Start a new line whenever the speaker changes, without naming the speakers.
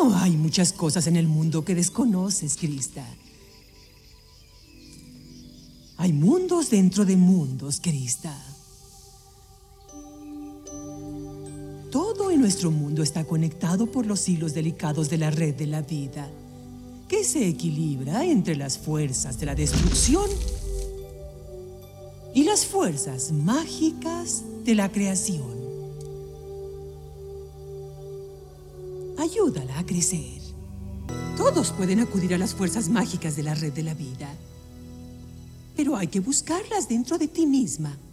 Oh, hay muchas cosas en el mundo que desconoces, Krista. Hay mundos dentro de mundos, Krista. Todo en nuestro mundo está conectado por los hilos delicados de la red de la vida, que se equilibra entre las fuerzas de la destrucción y las fuerzas mágicas de la creación. Ayúdala a crecer. Todos pueden acudir a las fuerzas mágicas de la red de la vida, pero hay que buscarlas dentro de ti misma.